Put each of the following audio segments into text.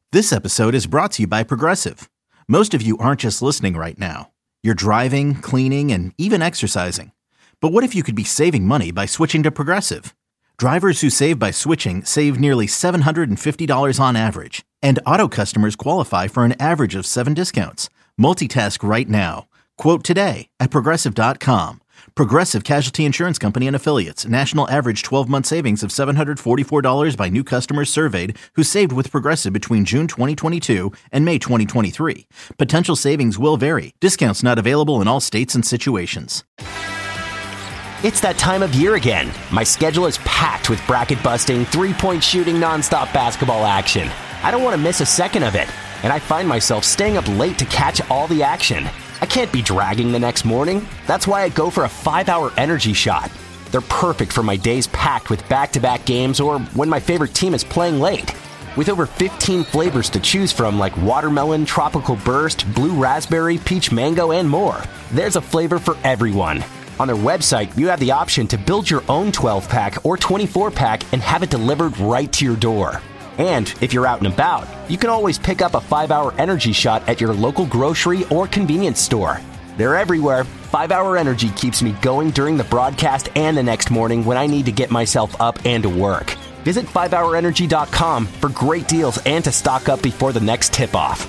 This episode is brought to you by Progressive. Most of you aren't just listening right now. You're driving, cleaning, and even exercising. But what if you could be saving money by switching to Progressive? Drivers who save by switching save nearly $750 on average. And auto customers qualify for an average of 7 discounts. Multitask right now. Quote today at Progressive.com. Progressive Casualty Insurance Company and Affiliates. National average 12-month savings of $744 by new customers surveyed who saved with Progressive between June 2022 and May 2023. Potential savings will vary. Discounts not available in all states and situations. It's that time of year again. My schedule is packed with bracket-busting, three-point shooting, nonstop basketball action. I don't want to miss a second of it, and I find myself staying up late to catch all the action. I can't be dragging the next morning. That's why I go for a 5-hour energy shot. They're perfect for my days packed with back-to-back games or when my favorite team is playing late. With over 15 flavors to choose from like watermelon, tropical burst, blue raspberry, peach mango, and more, there's a flavor for everyone. On their website, you have the option to build your own 12-pack or 24-pack and have it delivered right to your door. And if you're out and about, you can always pick up a 5-hour energy shot at your local grocery or convenience store. They're everywhere. 5-hour energy keeps me going during the broadcast and the next morning when I need to get myself up and to work. Visit 5hourenergy.com for great deals and to stock up before the next tip-off.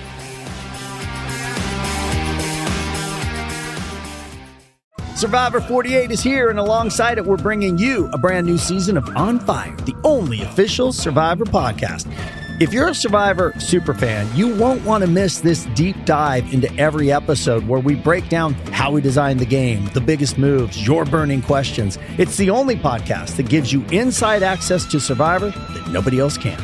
Survivor 48 is here, and alongside it, we're bringing you a brand new season of On Fire, the only official Survivor podcast. If you're a Survivor superfan, you won't want to miss this deep dive into every episode where we break down how we designed the game, the biggest moves, your burning questions. It's the only podcast that gives you inside access to Survivor that nobody else can.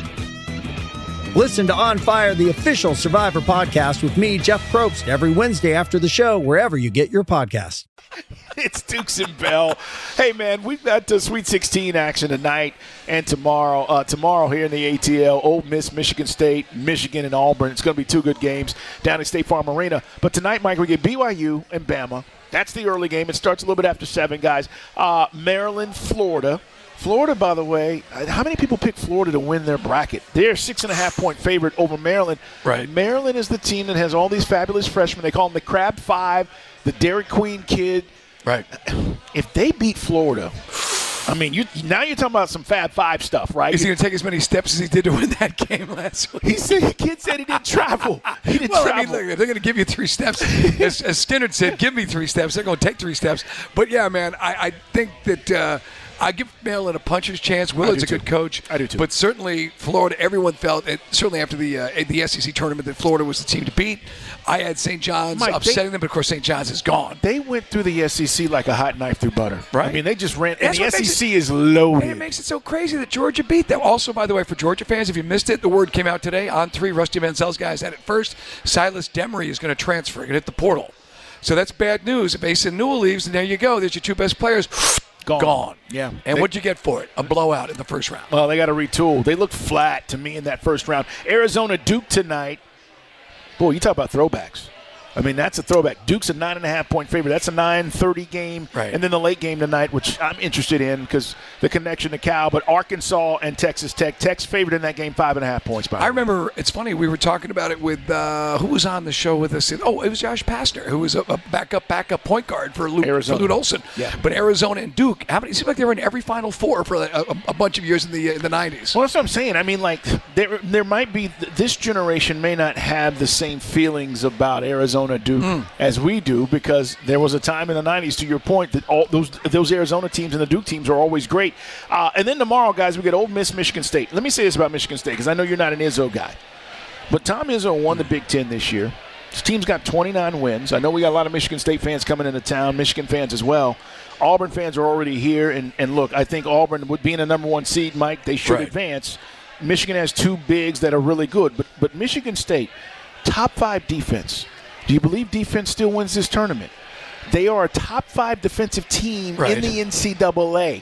Listen to On Fire, the official Survivor podcast with me, Jeff Probst, every Wednesday after the show, wherever you get your podcasts. It's Dukes and Bell. Hey, man, we've got Sweet 16 action tonight and tomorrow. Tomorrow here in the ATL, Ole Miss, Michigan State, Michigan, and Auburn. It's going to be 2 good games down at State Farm Arena. But tonight, Mike, we get BYU and Bama. That's the early game. It starts a little bit after 7, guys. Maryland, Florida. Florida, by the way, how many people pick Florida to win their bracket? They're 6.5-point favorite over Maryland. Right. Maryland is the team that has all these fabulous freshmen. They call them the Crab Five, the Dairy Queen kid. Right. If they beat Florida, I mean, now you're talking about some Fab Five stuff, right? Is he going to take as many steps as he did to win that game last week? He said the kid said he didn't travel. He didn't travel. I mean, look, if they're going to give you 3 steps, as Skinner said, give me 3 steps. They're going to take 3 steps. But, yeah, man, I think that I give Maryland a puncher's chance. Willard's a good coach. I do, too. But certainly Florida, everyone felt, certainly after the SEC tournament, that Florida was the team to beat. I had St. John's upsetting them, but, of course, St. John's is gone. They went through the SEC like a hot knife through butter. Right. I mean, they just ran. And the SEC is loaded. And it makes it so crazy that Georgia beat them. Also, by the way, for Georgia fans, if you missed it, the word came out today on 3. Rusty Manziel's guys had it first. Silas Demery is going to transfer and hit the portal. So that's bad news. If Mason Newell leaves, and there you go. There's your 2 best players. Gone. Yeah. And what'd you get for it? A blowout in the first round. Well, they got to retool. They looked flat to me in that first round. Arizona Duke tonight. Boy, you talk about throwbacks. I mean, that's a throwback. Duke's a 9.5-point favorite. That's a 9:30 game. Right. And then the late game tonight, which I'm interested in because the connection to Cal. But Arkansas and Texas Tech. Tech's favored in that game, 5.5 points. I remember, it's funny, we were talking about it with, who was on the show with us? It was Josh Pastner, who was a backup point guard for Lute Olson. Yeah. But Arizona and Duke, it seemed like they were in every Final Four for a bunch of years in the 90s. Well, that's what I'm saying. I mean, like, there might be, this generation may not have the same feelings about Arizona Duke as we do, because there was a time in the 90s, to your point, that all those Arizona teams and the Duke teams are always great. And then tomorrow, guys, we get Ole Miss, Michigan State. Let me say this about Michigan State, because I know you're not an Izzo guy. But Tom Izzo won the Big Ten this year. His team's got 29 wins. I know we got a lot of Michigan State fans coming into town, Michigan fans as well. Auburn fans are already here. And look, I think Auburn, would be in a number 1 seed, Mike, they should advance. Michigan has 2 bigs that are really good. But Michigan State, top 5 defense. Do you believe defense still wins this tournament? They are a top 5 defensive team in the NCAA.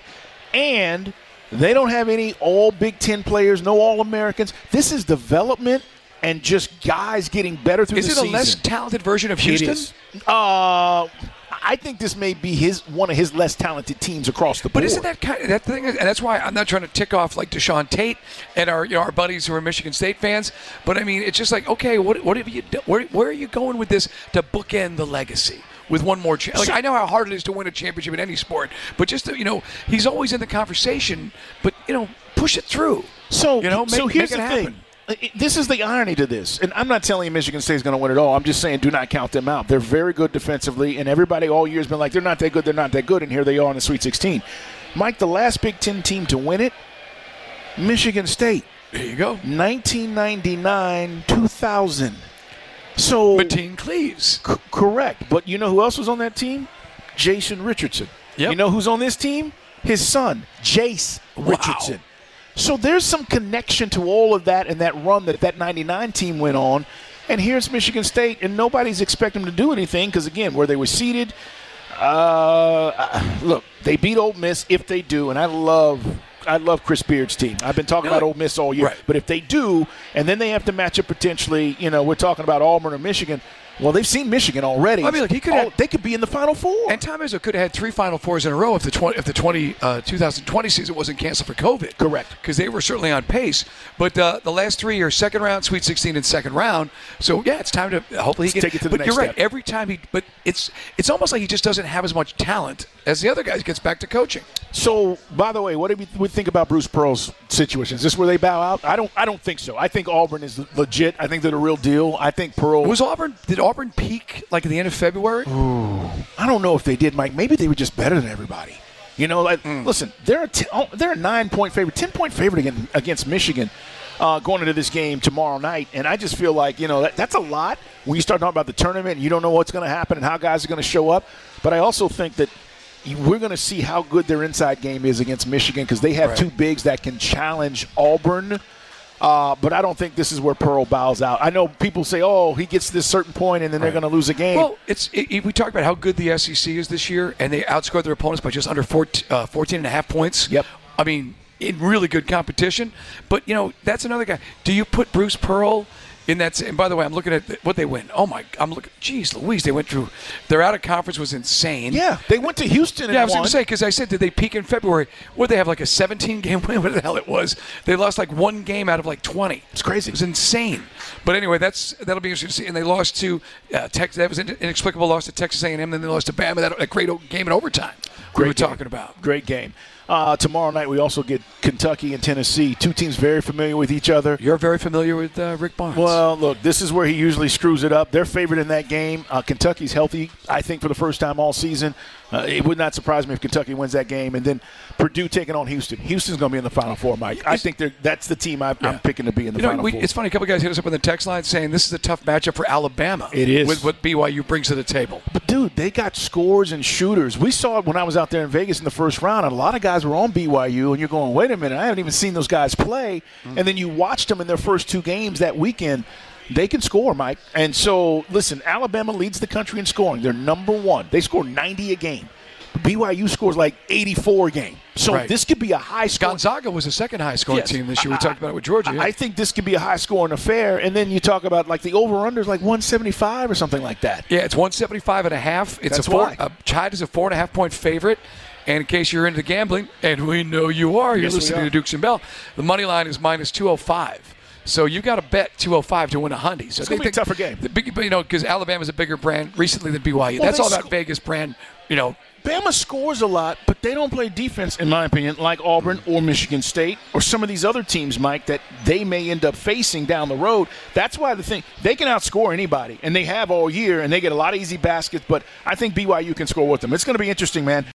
And they don't have any all Big Ten players, no All-Americans. This is development and just guys getting better through the season. Is it a less talented version of Houston? It is. I think this may be one of his less talented teams across the board. But isn't that that thing? And that's why I'm not trying to tick off like Deshaun Tate and our buddies who are Michigan State fans. But I mean, it's just like, okay, what have you? Where are you going with this to bookend the legacy? With one more chance. Like, I know how hard it is to win a championship in any sport, but just to, he's always in the conversation. But push it through. So make here's it the happen. thing. This is the irony to this, and I'm not telling you Michigan State's going to win it all. I'm just saying do not count them out. They're very good defensively, and everybody all year has been like, they're not that good, and here they are in the Sweet 16. Mike, the last Big Ten team to win it, Michigan State. There you go. 1999, 2000. So Mateen Cleaves. Correct. But you know who else was on that team? Jason Richardson. Yep. You know who's on this team? His son, Jace Richardson. So there's some connection to all of that and that run that 99 team went on. And here's Michigan State, and nobody's expecting them to do anything because, again, where they were seated, look, they beat Ole Miss if they do, and I love Chris Beard's team. I've been talking about Ole Miss all year. Right. But if they do, and then they have to match up potentially, we're talking about Auburn or Michigan. Well, they've seen Michigan already. I mean, look, they could be in the Final Four. And Tom Izzo could have had 3 Final Fours in a row if the 2020 season wasn't canceled for COVID. Correct. Because they were certainly on pace. But the last 3 are second round, Sweet 16, and second round. So, yeah, it's time to hopefully he can take it to the next step. But you're right. step. Every time but it's almost like he just doesn't have as much talent as the other guys gets back to coaching. So, by the way, what do we think about Bruce Pearl's situation? Is this where they bow out? I don't think so. I think Auburn is legit. I think they're the real deal. I think Pearl. Did Auburn peak like at the end of February? Ooh, I don't know if they did, Mike. Maybe they were just better than everybody. Listen, they're a 9-point favorite, 10-point favorite against Michigan going into this game tomorrow night. And I just feel like, that's a lot when you start talking about the tournament and you don't know what's going to happen and how guys are going to show up. But I also think that we're going to see how good their inside game is against Michigan because they have two bigs that can challenge Auburn. But I don't think this is where Pearl bows out. I know people say, he gets this certain point and then they're going to lose a game. Well, we talked about how good the SEC is this year, and they outscored their opponents by just under 14.5 points. Yep. I mean, in really good competition. But, that's another guy. Do you put Bruce Pearl in that? And by the way, I'm looking at what they win. Geez Louise, they went through. Their out of conference was insane. Yeah, they went to Houston and I was won. going to say, because I said, did they peak in February? Would they have like a 17-game win? What the hell it was? They lost like one game out of like 20. It's crazy. It was insane. But anyway, that'll be interesting to see. And they lost to Texas. That was an inexplicable loss to Texas A&M. Then they lost to Bama. That great game in overtime. We were talking about. Great game. Tomorrow night we also get Kentucky and Tennessee, two teams very familiar with each other. You're very familiar with Rick Barnes. Well, look, this is where he usually screws it up. They're favored in that game. Kentucky's healthy, I think, for the first time all season. It would not surprise me if Kentucky wins that game. And then Purdue taking on Houston. Houston's going to be in the Final Four, Mike. I think that's the team I'm picking to be in the Final Four. It's funny, a couple guys hit us up on the text line saying this is a tough matchup for Alabama. It is. With what BYU brings to the table. But, dude, they got scores and shooters. We saw it when I was out there in Vegas in the first round, and a lot of guys were on BYU, and you're going, wait a minute, I haven't even seen those guys play. And then you watched them in their first 2 games that weekend. They can score, Mike. And so, listen, Alabama leads the country in scoring. They're number 1. They score 90 a game. BYU scores like 84 a game. So this could be a high score. Gonzaga was the second high scoring team this year. We talked about it with Georgia. I think this could be a high scoring affair. And then you talk about like the over-under is like 175 or something like that. Yeah, it's 175.5. It's Chide is a 4.5-point favorite. And in case you're into gambling, and we know you are, you're listening to Dukes and Bell, the money line is minus 205. So you got to bet 205 to win a Hundy. So it's going to be a tougher game. Because Alabama's a bigger brand recently than BYU. That's all that Vegas brand, Bama scores a lot, but they don't play defense, in my opinion, like Auburn or Michigan State or some of these other teams, Mike, that they may end up facing down the road. That's why they can outscore anybody, and they have all year, and they get a lot of easy baskets, but I think BYU can score with them. It's going to be interesting, man.